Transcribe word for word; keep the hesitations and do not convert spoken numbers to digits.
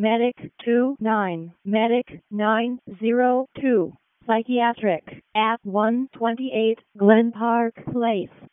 Medic two nine, Medic nine zero two, Psychiatric at one twenty-eight Glen Park Place.